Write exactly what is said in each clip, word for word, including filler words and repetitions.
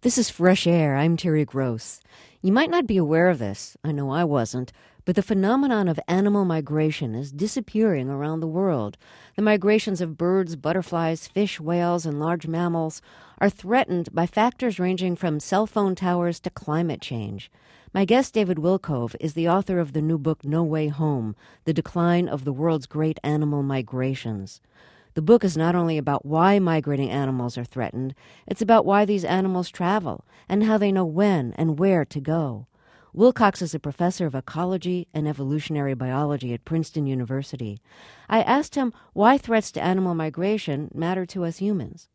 This is Fresh Air. I'm Terry Gross. You might not be aware of this. I know I wasn't. But the phenomenon of animal migration is disappearing around the world. The migrations of birds, butterflies, fish, whales, and large mammals are threatened by factors ranging from cell phone towers to climate change. My guest, David Wilkove, is the author of the new book, No Way Home, The Decline of the World's Great Animal Migrations. The book is not only about why migrating animals are threatened, it's about why these animals travel and how they know when and where to go. Wilcox is a professor of ecology and evolutionary biology at Princeton University. I asked him why threats to animal migration matter to us humans.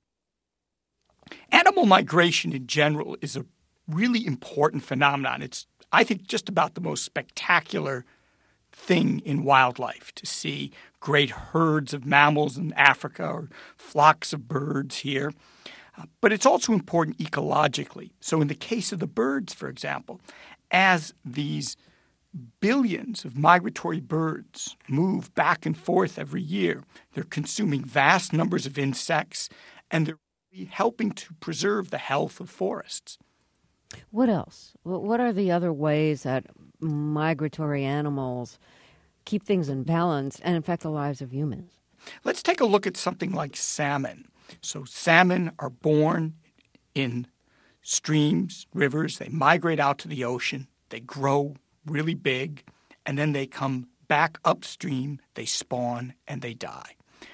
Animal migration in general is a really important phenomenon. It's, I think, just about the most spectacular thing in wildlife, to see great herds of mammals in Africa or flocks of birds here. Uh, but it's also important ecologically. So in the case of the birds, for example, as these billions of migratory birds move back and forth every year, they're consuming vast numbers of insects, and they're really helping to preserve the health of forests. What else? What are the other ways that migratory animals keep things in balance and affect the lives of humans? Let's take a look at something like salmon. So salmon are born in streams, rivers. They migrate out to the ocean. They grow really big, and then they come back upstream. They spawn, and they die.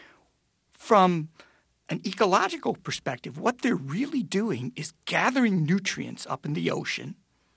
From an ecological perspective, what they're really doing is gathering nutrients up in the ocean,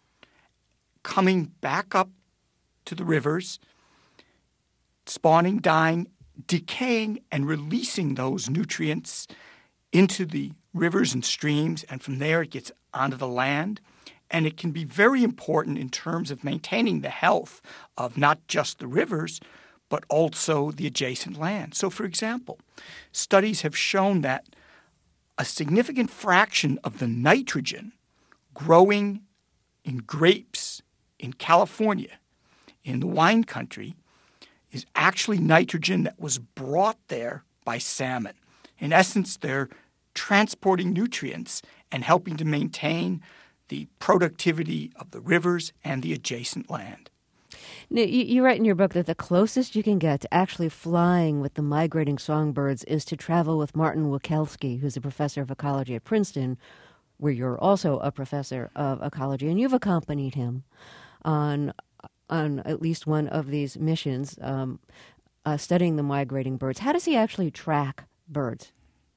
coming back up to the rivers, spawning, dying, decaying, and releasing those nutrients into the rivers and streams, and from there it gets onto the land. And it can be very important in terms of maintaining the health of not just the rivers, but also the adjacent land. So, for example, studies have shown that a significant fraction of the nitrogen growing in grapes in California, in the wine country, is actually nitrogen that was brought there by salmon. In essence, they're transporting nutrients and helping to maintain the productivity of the rivers and the adjacent land. Now, you, you write in your book that the closest you can get to actually flying with the migrating songbirds is to travel with Martin Wikelski, who's a professor of ecology at Princeton, where you're also a professor of ecology, and you've accompanied him on on at least one of these missions, um, uh, studying the migrating birds. How does he actually track birds?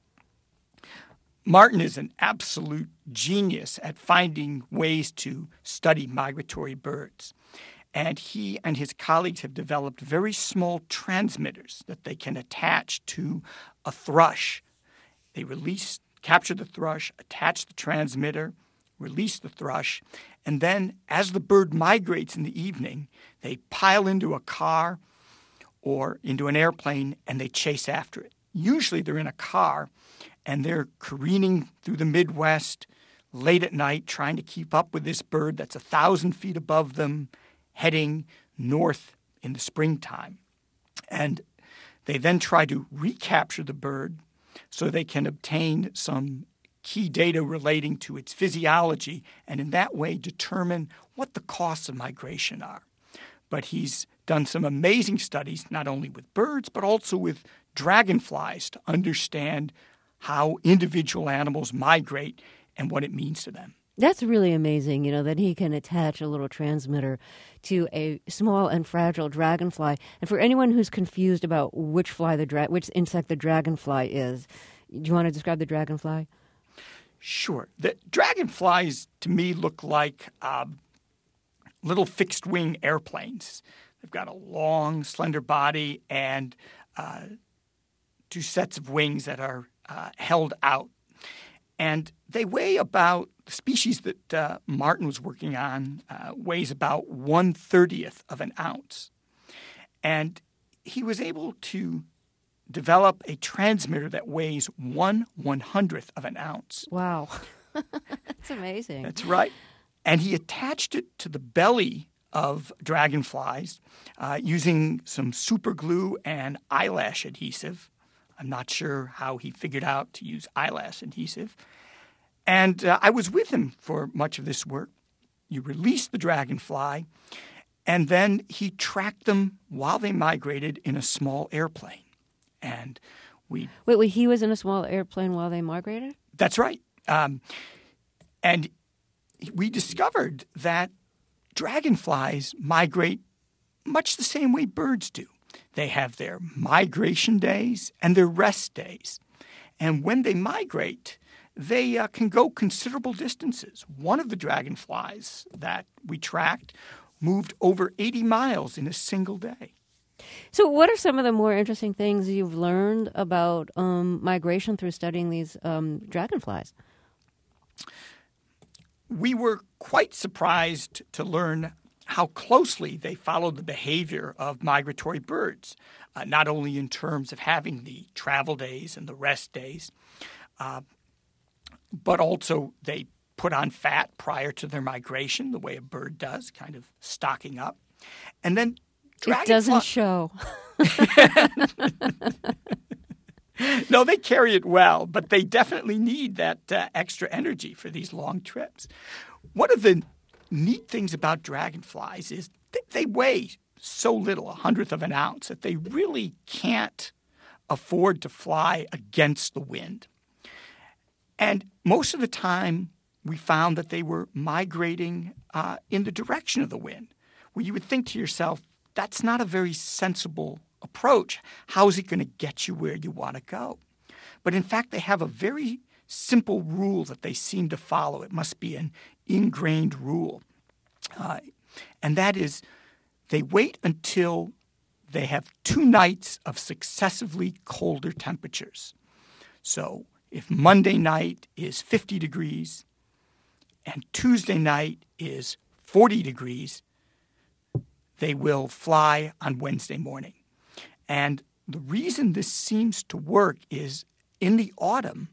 Martin is an absolute genius at finding ways to study migratory birds. And he and his colleagues have developed very small transmitters that they can attach to a thrush. They release, capture the thrush, attach the transmitter, release the thrush, and then as the bird migrates in the evening, they pile into a car or into an airplane and they chase after it. Usually they're in a car and they're careening through the Midwest late at night trying to keep up with this bird that's a thousand feet above them, heading north in the springtime. And they then try to recapture the bird so they can obtain some key data relating to its physiology and in that way determine what the costs of migration are. But he's done some amazing studies, not only with birds, but also with dragonflies to understand how individual animals migrate and what it means to them. That's really amazing, you know, that he can attach a little transmitter to a small and fragile dragonfly. And for anyone who's confused about which fly the dra- which insect the dragonfly is, do you want to describe the dragonfly? Sure. The dragonflies, to me, look like uh, little fixed-wing airplanes. They've got a long, slender body and uh, two sets of wings that are uh, held out. And they weigh about, the species that uh, Martin was working on uh, weighs about one thirtieth of an ounce. And he was able to develop a transmitter that weighs one one hundredth of an ounce. Wow. That's amazing. That's right. And he attached it to the belly of dragonflies uh, using some super glue and eyelash adhesive. I'm not sure how he figured out to use eyelash adhesive. And uh, I was with him for much of this work. You release the dragonfly, and then he tracked them while they migrated in a small airplane. And we Wait, wait, he was in a small airplane while they migrated? That's right. Um, and we discovered that dragonflies migrate much the same way birds do. They have their migration days and their rest days. And when they migrate, they uh, can go considerable distances. One of the dragonflies that we tracked moved over eighty miles in a single day. So what are some of the more interesting things you've learned about um, migration through studying these um, dragonflies? We were quite surprised to learn how closely they followed the behavior of migratory birds, uh, not only in terms of having the travel days and the rest days, uh, but also they put on fat prior to their migration, the way a bird does, kind of stocking up. And then It doesn't show. No, they carry it well, but they definitely need that uh, extra energy for these long trips. One of the neat things about dragonflies is th- they weigh so little, a hundredth of an ounce, that they really can't afford to fly against the wind. And most of the time, we found that they were migrating uh, in the direction of the wind, where you would think to yourself, that's not a very sensible approach. How is it going to get you where you want to go? But in fact, they have a very simple rule that they seem to follow. It must be an ingrained rule. Uh, and that is they wait until they have two nights of successively colder temperatures. So if Monday night is fifty degrees and Tuesday night is forty degrees, they will fly on Wednesday morning. And the reason this seems to work is in the autumn,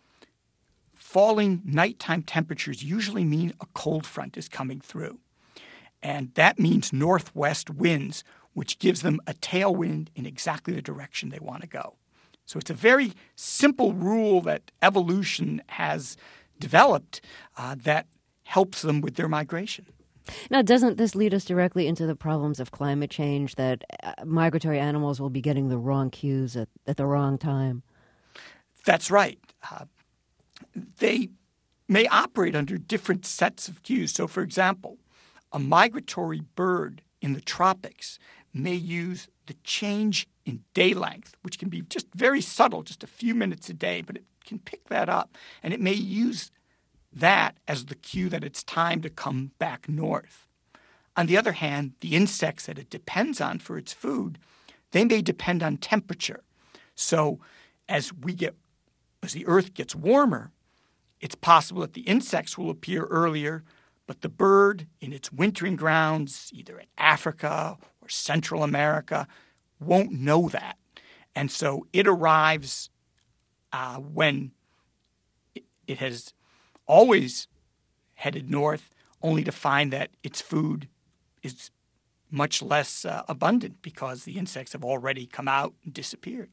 falling nighttime temperatures usually mean a cold front is coming through. And that means northwest winds, which gives them a tailwind in exactly the direction they want to go. So it's a very simple rule that evolution has developed uh, that helps them with their migration. Now, doesn't this lead us directly into the problems of climate change, that uh, migratory animals will be getting the wrong cues at, at the wrong time? That's right. Uh, they may operate under different sets of cues. So, for example, a migratory bird in the tropics may use the change in day length, which can be just very subtle, just a few minutes a day, but it can pick that up. And it may use that as the cue that it's time to come back north. On the other hand, the insects that it depends on for its food, they may depend on temperature. So as we get, as the earth gets warmer, it's possible that the insects will appear earlier, but the bird in its wintering grounds, either in Africa or Central America, won't know that. And so it arrives uh, when it, it has always headed north, only to find that its food is much less uh, abundant because the insects have already come out and disappeared.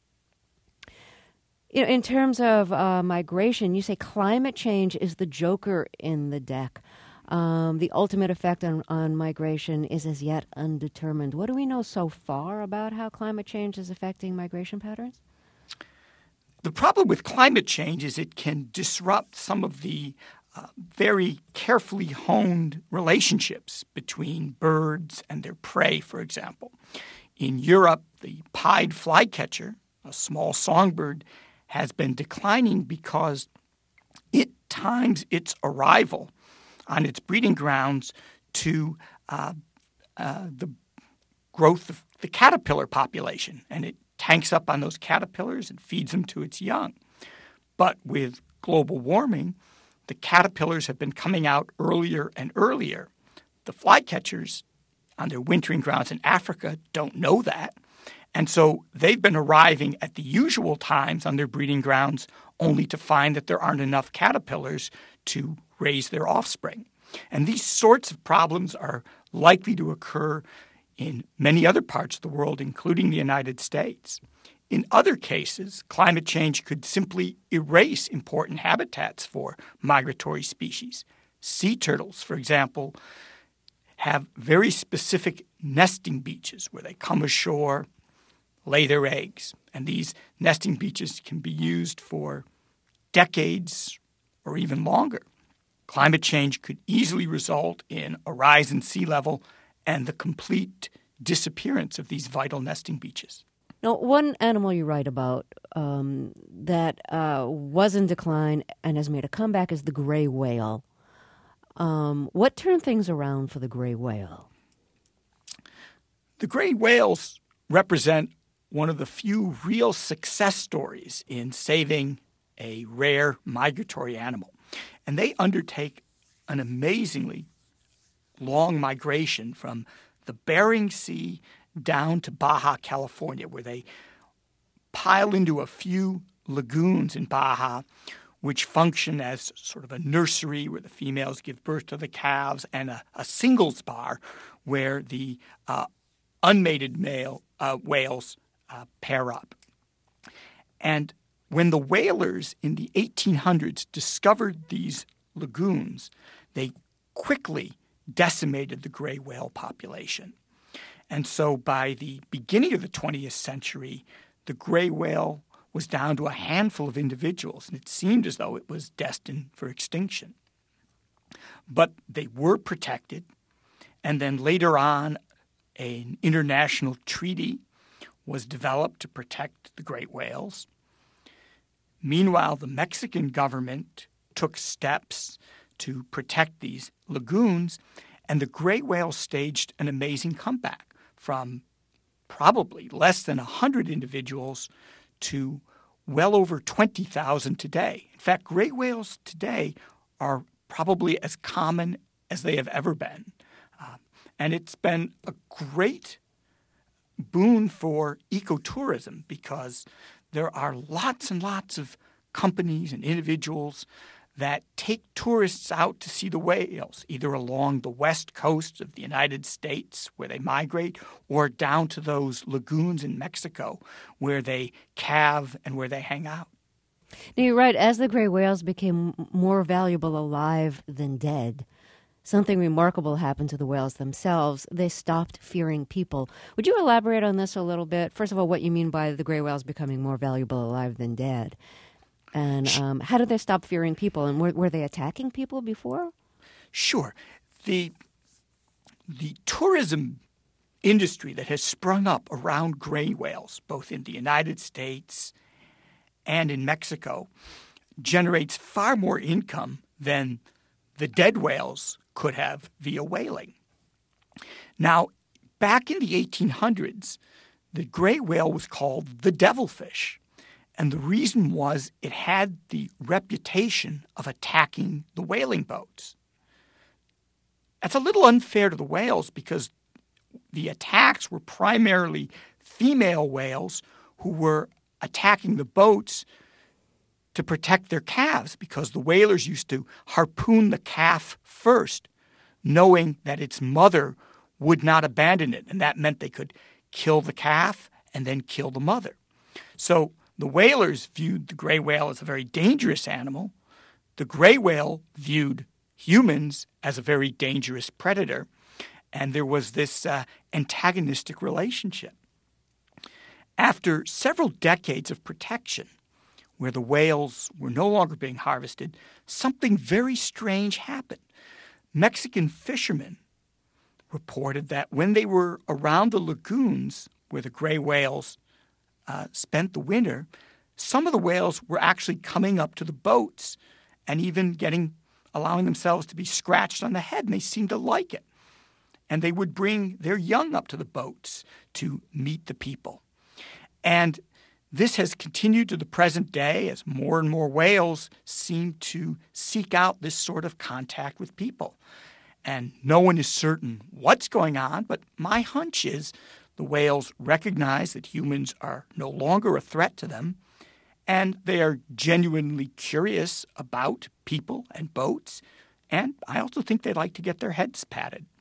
You know, in terms of uh, migration, you say climate change is the joker in the deck. Um, the ultimate effect on, on migration is as yet undetermined. What do we know so far about how climate change is affecting migration patterns? The problem with climate change is it can disrupt some of the uh, very carefully honed relationships between birds and their prey, for example. In Europe, the pied flycatcher, a small songbird, has been declining because it times its arrival on its breeding grounds to uh, uh, the growth of the caterpillar population, and it tanks up on those caterpillars and feeds them to its young. But with global warming, the caterpillars have been coming out earlier and earlier. The flycatchers on their wintering grounds in Africa don't know that. And so they've been arriving at the usual times on their breeding grounds only to find that there aren't enough caterpillars to raise their offspring. And these sorts of problems are likely to occur in many other parts of the world, including the United States. in other cases, climate change could simply erase important habitats for migratory species. Sea turtles, for example, have very specific nesting beaches where they come ashore, lay their eggs. And these nesting beaches can be used for decades or even longer. Climate change could easily result in a rise in sea level and the complete disappearance of these vital nesting beaches. Now, one animal you write about um, that uh, was in decline and has made a comeback is the gray whale. Um, what turned things around for the gray whale? The gray whales represent one of the few real success stories in saving a rare migratory animal. And they undertake an amazingly long migration from the Bering Sea down to Baja, California, where they pile into a few lagoons in Baja, which function as sort of a nursery where the females give birth to the calves, and a, a singles bar where the uh, unmated male uh, whales uh, pair up. And when the whalers in the eighteen hundreds discovered these lagoons, they quickly decimated the gray whale population. And so by the beginning of the twentieth century, the gray whale was down to a handful of individuals, and it seemed as though it was destined for extinction. But they were protected, and then later on, an international treaty was developed to protect the great whales. Meanwhile, the Mexican government took steps to protect these lagoons, and the gray whale staged an amazing comeback from probably less than one hundred individuals to well over twenty thousand today. In fact, gray whales today are probably as common as they have ever been. Uh, and it's been a great boon for ecotourism because there are lots and lots of companies and individuals that take tourists out to see the whales, either along the west coast of the United States where they migrate or down to those lagoons in Mexico where they calve and where they hang out. Now, you're right. As the gray whales became more valuable alive than dead, something remarkable happened to the whales themselves. They stopped fearing people. Would you elaborate on this a little bit? First of all, what you mean by the gray whales becoming more valuable alive than dead? And um, how did they stop fearing people? And were, were they attacking people before? Sure. The, the tourism industry that has sprung up around gray whales, both in the United States and in Mexico, generates far more income than the dead whales could have via whaling. Now, back in the eighteen hundreds, the gray whale was called the devilfish. And the reason was it had the reputation of attacking the whaling boats. That's a little unfair to the whales because the attacks were primarily female whales who were attacking the boats to protect their calves because the whalers used to harpoon the calf first, knowing that its mother would not abandon it. And that meant they could kill the calf and then kill the mother. So the whalers viewed the gray whale as a very dangerous animal. The gray whale viewed humans as a very dangerous predator. And there was this uh, antagonistic relationship. After several decades of protection, where the whales were no longer being harvested, something very strange happened. Mexican fishermen reported that when they were around the lagoons where the gray whales Uh, spent the winter, some of the whales were actually coming up to the boats and even getting, allowing themselves to be scratched on the head, and they seemed to like it. And they would bring their young up to the boats to meet the people. And this has continued to the present day as more and more whales seem to seek out this sort of contact with people. And no one is certain what's going on, but my hunch is the whales recognize that humans are no longer a threat to them, and they are genuinely curious about people and boats, and I also think they like to get their heads patted.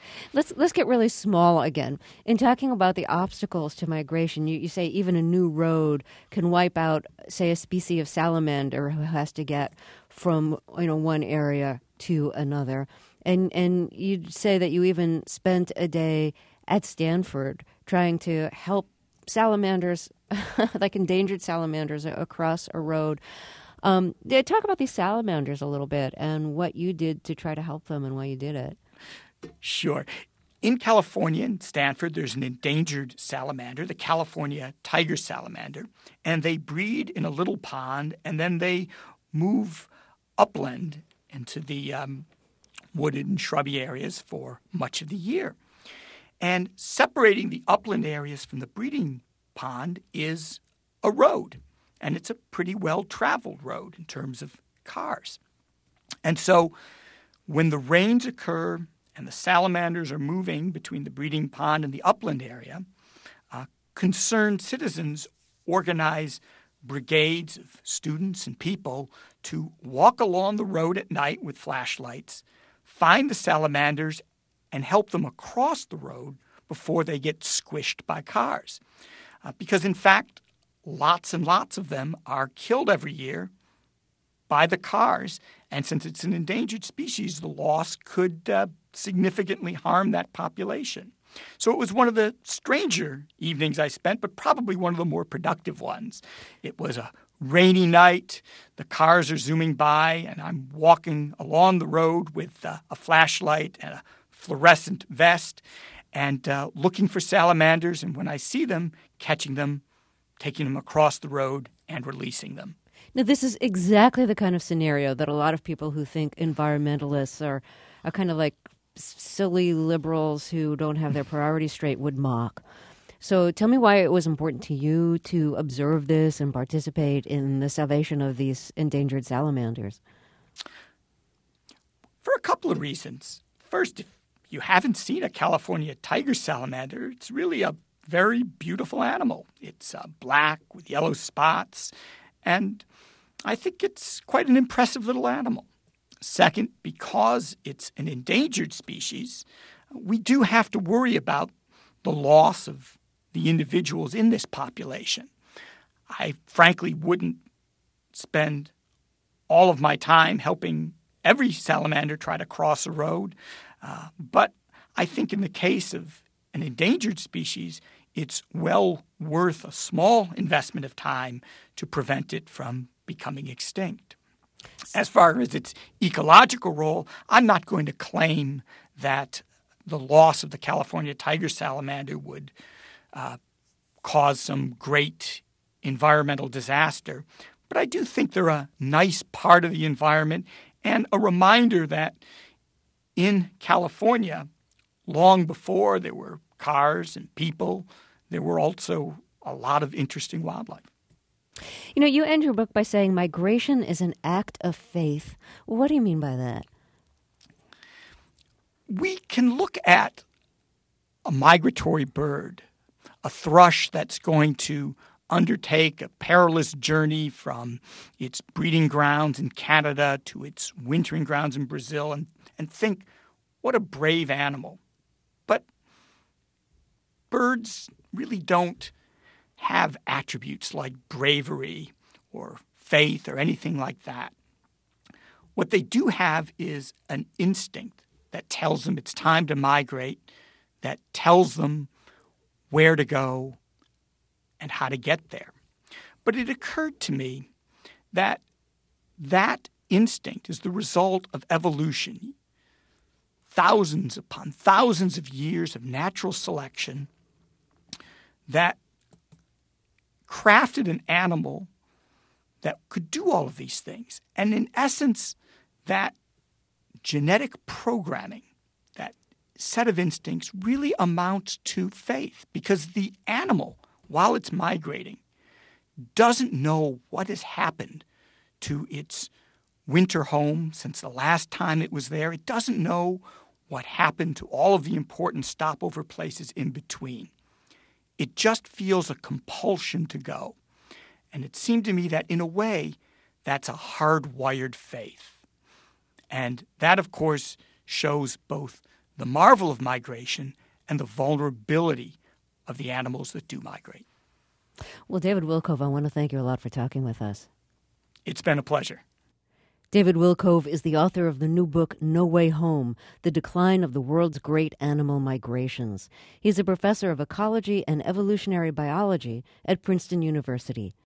Let's let's get really small again. In talking about the obstacles to migration, you, you say even a new road can wipe out, say, a species of salamander who has to get from you know one area to another. And and you say that you even spent a day at Stanford trying to help salamanders, like endangered salamanders, across a road. Um, talk about these salamanders a little bit and what you did to try to help them and why you did it. Sure. In California, in Stanford, there's an endangered salamander, the California tiger salamander, and they breed in a little pond, and then they move upland into the um, wooded and shrubby areas for much of the year. And separating the upland areas from the breeding pond is a road, and it's a pretty well-traveled road in terms of cars. And so when the rains occur and the salamanders are moving between the breeding pond and the upland area, uh, concerned citizens organize brigades of students and people to walk along the road at night with flashlights, find the salamanders, and help them across the road before they get squished by cars. Uh, because, in fact, lots and lots of them are killed every year by the cars, and since it's an endangered species, the loss could uh, significantly harm that population. So it was one of the stranger evenings I spent, but probably one of the more productive ones. It was a rainy night, the cars are zooming by, and I'm walking along the road with uh, a flashlight and a fluorescent vest and uh, looking for salamanders, and when I see them, catching them, taking them across the road, and releasing them. Now, this is exactly the kind of scenario that a lot of people who think environmentalists are, are kind of like silly liberals who don't have their priorities straight would mock. So tell me why it was important to you to observe this and participate in the salvation of these endangered salamanders. For a couple of reasons. First, if you haven't seen a California tiger salamander, it's really a very beautiful animal. It's uh, black with yellow spots, and I think it's quite an impressive little animal. Second, because it's an endangered species, we do have to worry about the loss of the individuals in this population. I frankly wouldn't spend all of my time helping every salamander try to cross a road, uh, but I think in the case of an endangered species, it's well worth a small investment of time to prevent it from becoming extinct. As far as its ecological role, I'm not going to claim that the loss of the California tiger salamander would uh, cause some great environmental disaster, but I do think they're a nice part of the environment and a reminder that in California, long before there were cars and people, there were also a lot of interesting wildlife. You know, you end your book by saying migration is an act of faith. What do you mean by that? We can look at a migratory bird, a thrush that's going to undertake a perilous journey from its breeding grounds in Canada to its wintering grounds in Brazil, and, and think, what a brave animal. But birds really don't have attributes like bravery or faith or anything like that. What they do have is an instinct that tells them it's time to migrate, that tells them where to go and how to get there. But it occurred to me that that instinct is the result of evolution. Thousands upon thousands of years of natural selection that crafted an animal that could do all of these things. And in essence, that genetic programming, that set of instincts really amounts to faith, because the animal, while it's migrating, doesn't know what has happened to its winter home since the last time it was there. It doesn't know what happened to all of the important stopover places in between. It just feels a compulsion to go. And it seemed to me that, in a way, that's a hardwired faith. And that, of course, shows both the marvel of migration, and the vulnerability of the animals that do migrate. Well, David Wilkove, I want to thank you a lot for talking with us. It's been a pleasure. David Wilkove is the author of the new book, No Way Home, The Decline of the World's Great Animal Migrations. He's a professor of ecology and evolutionary biology at Princeton University.